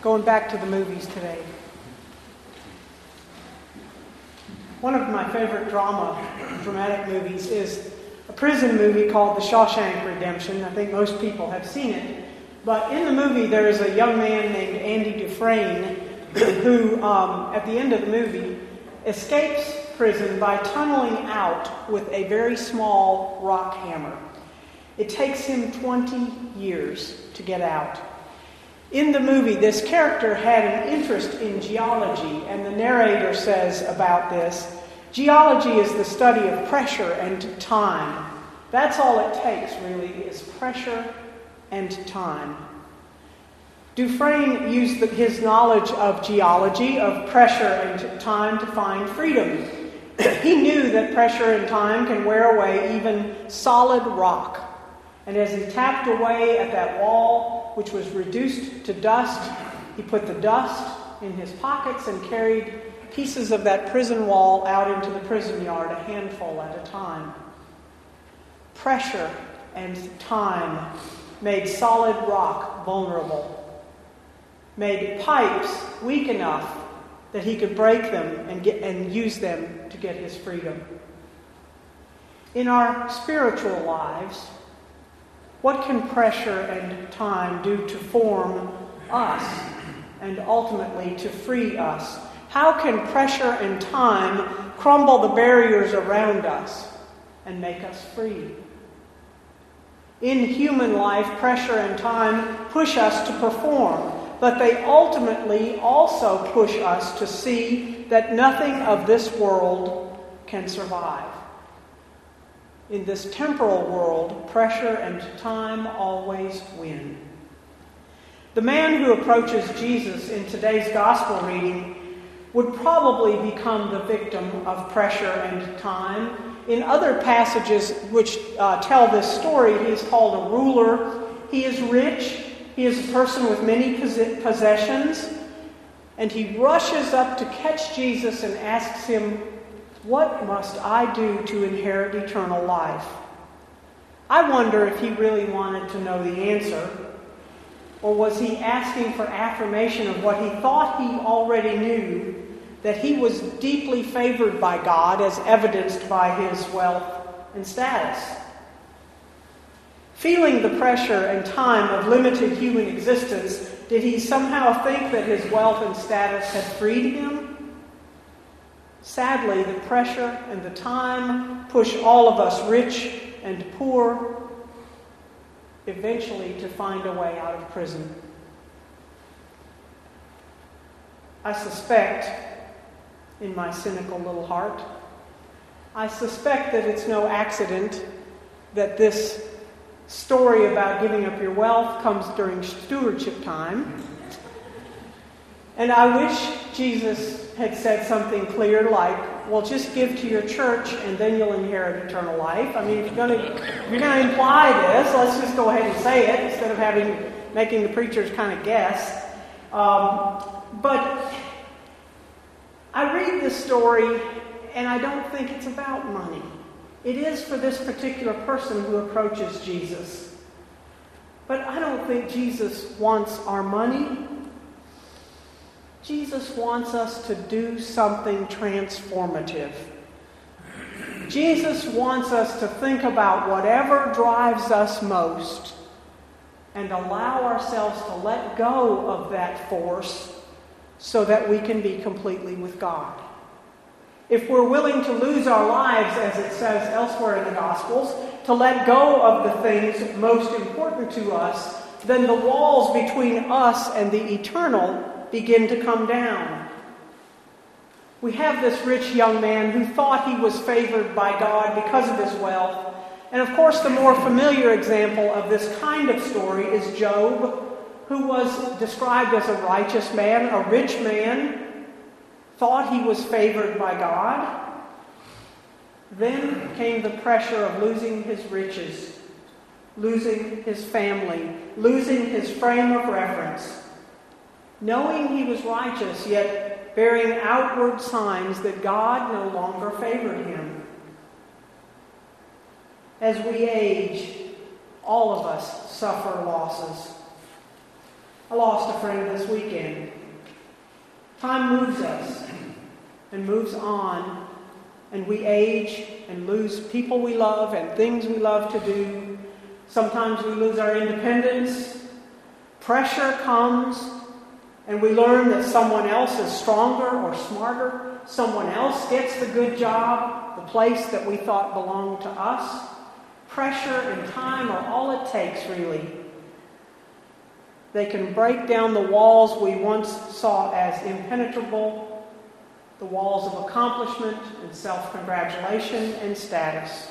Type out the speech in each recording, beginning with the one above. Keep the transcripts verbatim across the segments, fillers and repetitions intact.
going back to the movies today. One of my favorite drama, dramatic movies is a prison movie called The Shawshank Redemption. I think most people have seen it. But in the movie, there is a young man named Andy Dufresne who, um, at the end of the movie, escapes prison by tunneling out with a very small rock hammer. It takes him twenty years to get out. In the movie, this character had an interest in geology, and the narrator says about this, geology is the study of pressure and time. That's all it takes, really, is pressure and time. Dufresne used the, his knowledge of geology, of pressure and time to find freedom. He knew that pressure and time can wear away even solid rock. And as he tapped away at that wall, which was reduced to dust, he put the dust in his pockets and carried pieces of that prison wall out into the prison yard, a handful at a time. Pressure and time made solid rock vulnerable, made pipes weak enough that he could break them and get and use them to get his freedom. In our spiritual lives, what can pressure and time do to form us and ultimately to free us? How can pressure and time crumble the barriers around us and make us free? In human life, pressure and time push us to perform, but they ultimately also push us to see that nothing of this world can survive. In this temporal world, pressure and time always win. The man who approaches Jesus in today's gospel reading would probably become the victim of pressure and time. In other passages which uh, tell this story, he is called a ruler. He is rich. He is a person with many possessions. And he rushes up to catch Jesus and asks him, "What must I do to inherit eternal life?" I wonder if he really wanted to know the answer, or was he asking for affirmation of what he thought he already knew, that he was deeply favored by God as evidenced by his wealth and status. Feeling the pressure and time of limited human existence, did he somehow think that his wealth and status had freed him? Sadly, the pressure and the time push all of us, rich and poor, eventually to find a way out of prison. I suspect, in my cynical little heart, I suspect that it's no accident that this story about giving up your wealth comes during stewardship time. And I wish Jesus had said something clear like, well, just give to your church and then you'll inherit eternal life. I mean, if you're going to if you're going to imply this, let's just go ahead and say it instead of having making the preachers kind of guess. Um, but I read this story and I don't think it's about money. It is for this particular person who approaches Jesus. But I don't think Jesus wants our money. Jesus wants us to do something transformative. Jesus wants us to think about whatever drives us most and allow ourselves to let go of that force so that we can be completely with God. If we're willing to lose our lives, as it says elsewhere in the Gospels, to let go of the things most important to us, then the walls between us and the eternal begin to come down. We have this rich young man who thought he was favored by God because of his wealth. And of course, the more familiar example of this kind of story is Job, who was described as a righteous man, a rich man, thought he was favored by God. Then came the pressure of losing his riches, losing his family, losing his frame of reference. Knowing he was righteous, yet bearing outward signs that God no longer favored him. As we age, all of us suffer losses. I lost a friend this weekend. Time moves us and moves on, and we age and lose people we love and things we love to do. Sometimes we lose our independence. Pressure comes, and we learn that someone else is stronger or smarter. Someone else gets the good job, the place that we thought belonged to us. Pressure and time are all it takes, really. They can break down the walls we once saw as impenetrable, the walls of accomplishment and self-congratulation and status.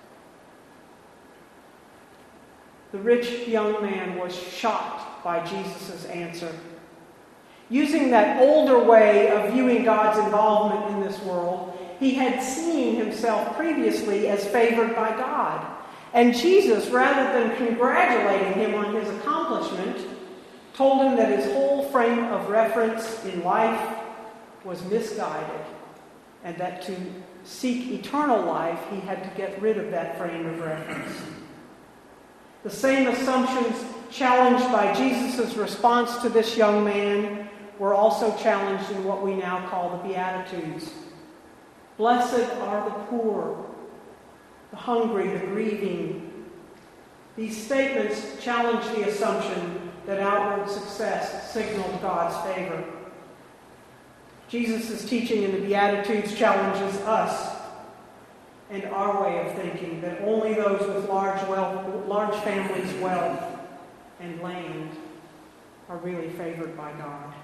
The rich young man was shocked by Jesus' answer. Using that older way of viewing God's involvement in this world, he had seen himself previously as favored by God. And Jesus, rather than congratulating him on his accomplishment, told him that his whole frame of reference in life was misguided, and that to seek eternal life, he had to get rid of that frame of reference. The same assumptions challenged by Jesus' response to this young man were also challenged in what we now call the Beatitudes. Blessed are the poor, the hungry, the grieving. These statements challenge the assumption that outward success signaled God's favor. Jesus' teaching in the Beatitudes challenges us and our way of thinking that only those with large wealth, large families, wealth, and land are really favored by God.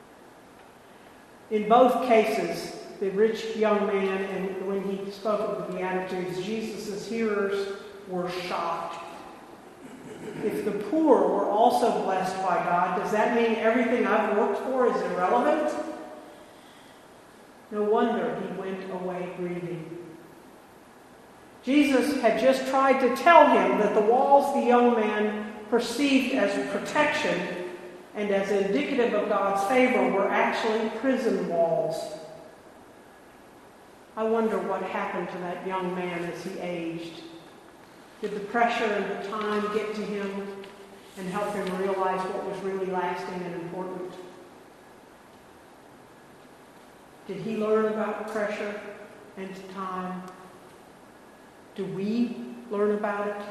In both cases, the rich young man, and when he spoke of the Beatitudes, Jesus' hearers were shocked. If the poor were also blessed by God, does that mean everything I've worked for is irrelevant? No wonder he went away grieving. Jesus had just tried to tell him that the walls the young man perceived as protection and as indicative of God's favor were actually prison walls. I wonder what happened to that young man as he aged. Did the pressure and the time get to him and help him realize what was really lasting and important? Did he learn about pressure and time? Do we learn about it?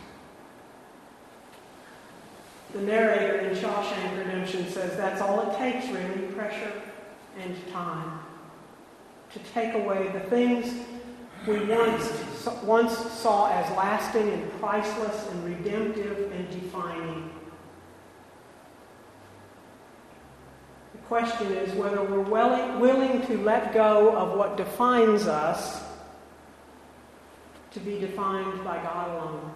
The narrator in Shawshank Redemption says that's all it takes, really, pressure and time, to take away the things we once, once saw as lasting and priceless and redemptive and defining. The question is whether we're willing, willing to let go of what defines us to be defined by God alone.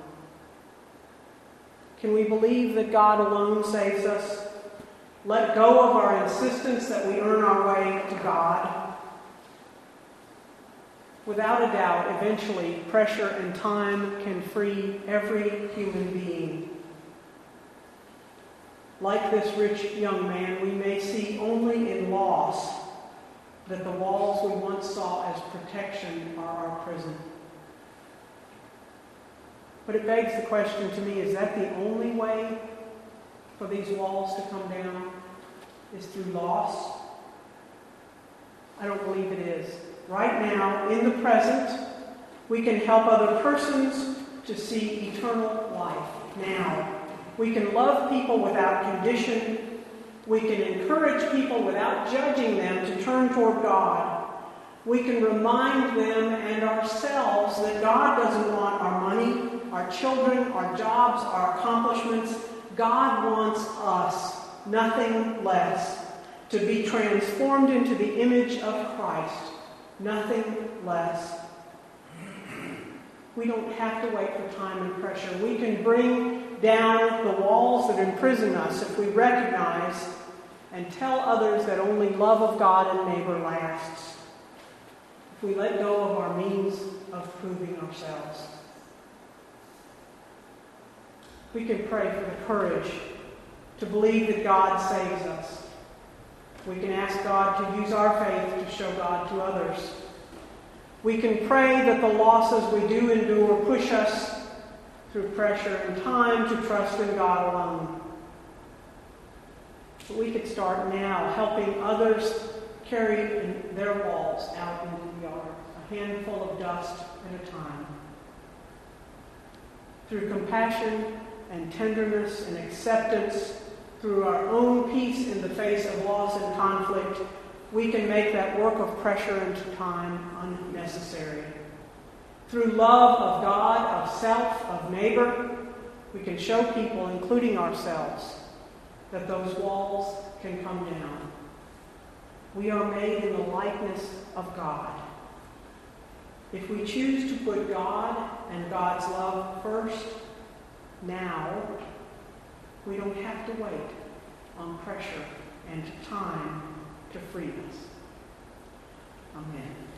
Can we believe that God alone saves us? Let go of our insistence that we earn our way to God? Without a doubt, eventually, pressure and time can free every human being. Like this rich young man, we may see only in loss that the walls we once saw as protection are our prison. But it begs the question to me, is that the only way for these walls to come down? Is through loss? I don't believe it is. Right now, in the present, we can help other persons to see eternal life now. We can love people without condition. We can encourage people without judging them to turn toward God. We can remind them and ourselves that God doesn't want our money, our children, our jobs, our accomplishments. God wants us, nothing less, to be transformed into the image of Christ, nothing less. We don't have to wait for time and pressure. We can bring down the walls that imprison us if we recognize and tell others that only love of God and neighbor lasts. If we let go of our means of proving ourselves. We can pray for the courage to believe that God saves us. We can ask God to use our faith to show God to others. We can pray that the losses we do endure push us through pressure and time to trust in God alone. But we could start now helping others carry their walls out into the yard, a handful of dust at a time. Through compassion and tenderness and acceptance, through our own peace in the face of loss and conflict, we can make that work of pressure and time unnecessary. Through love of God, of self, of neighbor, we can show people, including ourselves, that those walls can come down. We are made in the likeness of God. If we choose to put God and God's love first, now, we don't have to wait on pressure and time to free us. Amen.